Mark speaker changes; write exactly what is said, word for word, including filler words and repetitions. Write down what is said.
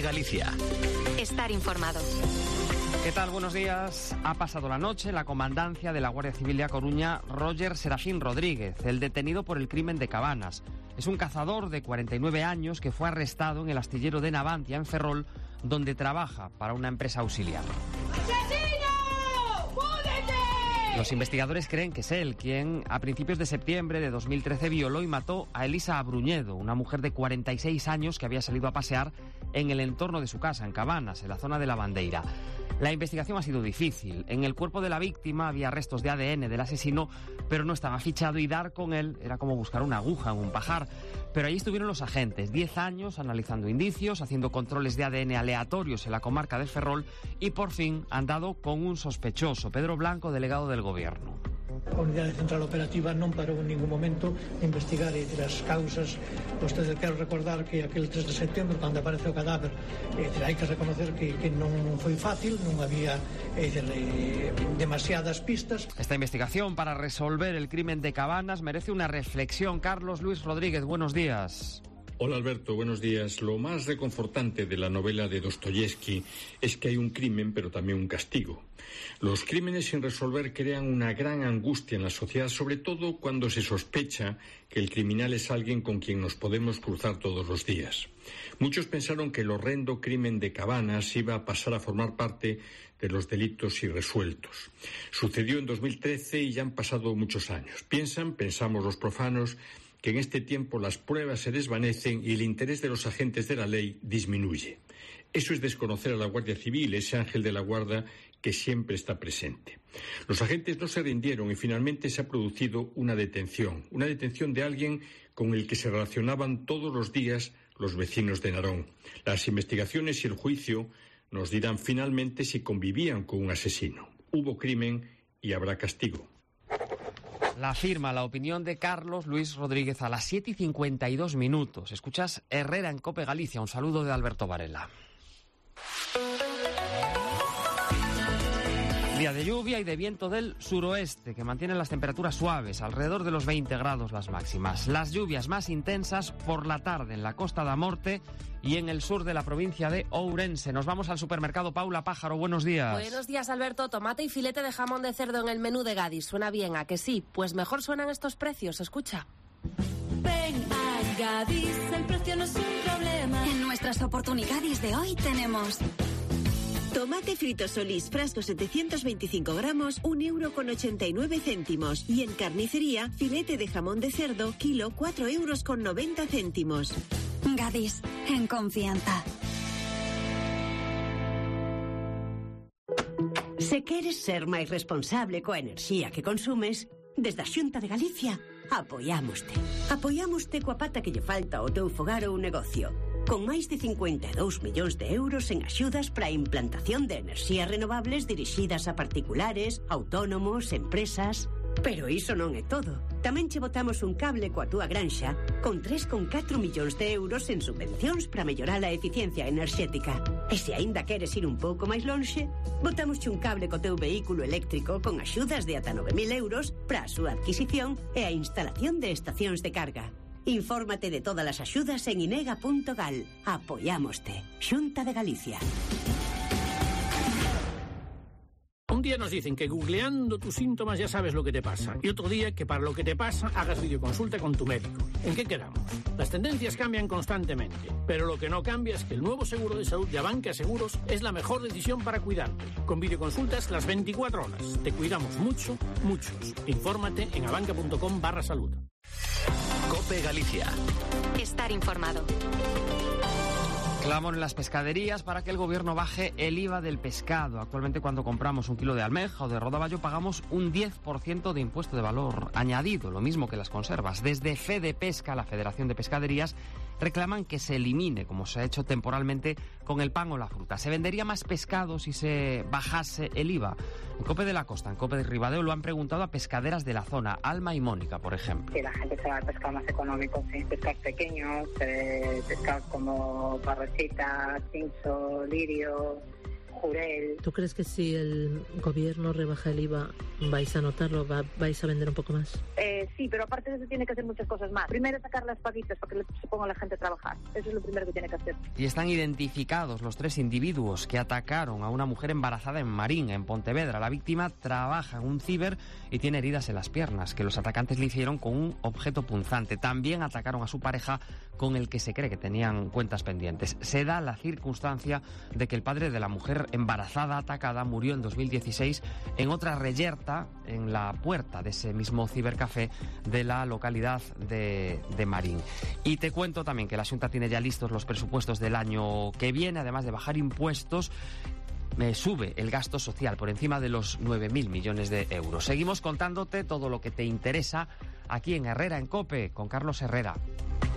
Speaker 1: Galicia.
Speaker 2: Estar informado.
Speaker 3: ¿Qué tal? Buenos días. Ha pasado la noche en la comandancia de la Guardia Civil de A Coruña Roger Serafín Rodríguez, el detenido por el crimen de Cabanas. Es un cazador de cuarenta y nueve años que fue arrestado en el astillero de Navantia, en Ferrol, donde trabaja para una empresa auxiliar. Los investigadores creen que es él quien, a principios de septiembre de dos mil trece, violó y mató a Elisa Abruñedo, una mujer de cuarenta y seis años que había salido a pasear en el entorno de su casa, en Cabanas, en la zona de La Bandeira. La investigación ha sido difícil. En el cuerpo de la víctima había restos de A D N del asesino, pero no estaba fichado y dar con él era como buscar una aguja en un pajar. Pero allí estuvieron los agentes, diez años analizando indicios, haciendo controles de A D N aleatorios en la comarca del Ferrol y por fin han dado con un sospechoso, Pedro Blanco, delegado del Gobierno.
Speaker 4: A Unidade Central Operativa non parou en ningún momento de investigar e de as causas. Vostede, quero recordar que aquel tres de setembro, cando aparece o cadáver, eh, hai que reconocer que, que non foi fácil, non había eh, de, demasiadas pistas.
Speaker 3: Esta investigación para resolver el crimen de Cabanas merece una reflexión. Carlos Luis Rodríguez, buenos días.
Speaker 5: Hola Alberto, buenos días. Lo más reconfortante de la novela de Dostoyevsky es que hay un crimen, pero también un castigo. Los crímenes sin resolver crean una gran angustia en la sociedad, sobre todo cuando se sospecha que el criminal es alguien con quien nos podemos cruzar todos los días. Muchos pensaron que el horrendo crimen de Cabanas iba a pasar a formar parte de los delitos irresueltos. Sucedió en dos mil trece y ya han pasado muchos años. Piensan, pensamos los profanos, que en este tiempo las pruebas se desvanecen y el interés de los agentes de la ley disminuye. Eso es desconocer a la Guardia Civil, ese ángel de la guarda que siempre está presente. Los agentes no se rindieron y finalmente se ha producido una detención, una detención de alguien con el que se relacionaban todos los días los vecinos de Narón. Las investigaciones y el juicio nos dirán finalmente si convivían con un asesino. Hubo crimen y habrá castigo.
Speaker 3: La firma, la opinión de Carlos Luis Rodríguez a las siete y cincuenta y dos minutos. Escuchas Herrera en COPE Galicia. Un saludo de Alberto Varela. Día de lluvia y de viento del suroeste que mantienen las temperaturas suaves, alrededor de los veinte grados las máximas. Las lluvias más intensas por la tarde en la Costa da Morte y en el sur de la provincia de Ourense. Nos vamos al supermercado Paula Pájaro. Buenos días.
Speaker 6: Buenos días, Alberto. Tomate y filete de jamón de cerdo en el menú de Gadis. ¿Suena bien? ¿A que sí? Pues mejor suenan estos precios. Escucha.
Speaker 7: Ven a Gadis, el precio no es un problema.
Speaker 2: En nuestras oportunidades de hoy tenemos...
Speaker 8: Tomate frito Solís, frasco setecientos veinticinco gramos, un euro con ochenta y nueve céntimos. Y en carnicería, filete de jamón de cerdo, kilo, cuatro euros con noventa céntimos.
Speaker 2: Gadis, en confianza.
Speaker 8: Se queres ser máis responsable coa enerxía que consumes, desde a Xunta de Galicia, apoiámoste. Apoiámoste coa pata que lle falta ao teu fogar ou negocio. Con máis de cincuenta e dous millóns de euros en axudas para a implantación de enerxías renovables dirixidas a particulares, autónomos, empresas... Pero iso non é todo. Tamén che botamos un cable coa túa granxa con tres coma catro millóns de euros en subvencións para mellorar a eficiencia enerxética. E se aínda queres ir un pouco máis lonxe, botámosche un cable co teu vehículo eléctrico con axudas de ata nove mil euros para a súa adquisición e a instalación de estacións de carga. Infórmate de todas as axudas en inega punto gal. Apoiámoste. Xunta de Galicia.
Speaker 9: Un día nos dicen que googleando tus síntomas ya sabes lo que te pasa. Y otro día que para lo que te pasa hagas videoconsulta con tu médico. ¿En qué quedamos? Las tendencias cambian constantemente. Pero lo que no cambia es que el nuevo seguro de salud de Abanca Seguros es la mejor decisión para cuidarte. Con videoconsultas las veinticuatro horas. Te cuidamos mucho, muchos. Infórmate en abanca punto com barra salud.
Speaker 1: COPE Galicia.
Speaker 2: Estar informado.
Speaker 3: Clamor en las pescaderías para que el gobierno baje el I V A del pescado. Actualmente, cuando compramos un kilo de almeja o de rodaballo, pagamos un diez por ciento de impuesto de valor añadido, lo mismo que las conservas. Desde FedePesca, la Federación de Pescaderías, reclaman que se elimine, como se ha hecho temporalmente con el pan o la fruta. Se vendería más pescado si se bajase el I V A. En COPE de la Costa, en COPE de Ribadeo, lo han preguntado a pescaderas de la zona, Alma y Mónica, por ejemplo.
Speaker 10: Que la gente se va a pescar más económico, ¿sí? Pescados pequeños, eh, pescados como parrosita, cincho, lirio, jurel.
Speaker 11: ¿Tú crees que si el gobierno rebaja el I V A vais a notarlo, va, vais a vender un poco más.
Speaker 10: Eh, sí, pero aparte de eso tiene que hacer muchas cosas más. Primero sacar las paguitas para que se ponga la gente a trabajar. Eso es lo primero que tiene que hacer.
Speaker 3: Y están identificados los tres individuos que atacaron a una mujer embarazada en Marín, en Pontevedra. La víctima trabaja en un ciber y tiene heridas en las piernas, que los atacantes le hicieron con un objeto punzante. También atacaron a su pareja, con el que se cree que tenían cuentas pendientes. Se da la circunstancia de que el padre de la mujer embarazada atacada murió en dos mil dieciséis en otra reyerta en la puerta de ese mismo cibercafé de la localidad de, de Marín. Y te cuento también que la Xunta tiene ya listos los presupuestos del año que viene. Además de bajar impuestos, me sube el gasto social por encima de los nueve mil millones de euros. Seguimos contándote todo lo que te interesa aquí en Herrera en COPE con Carlos Herrera.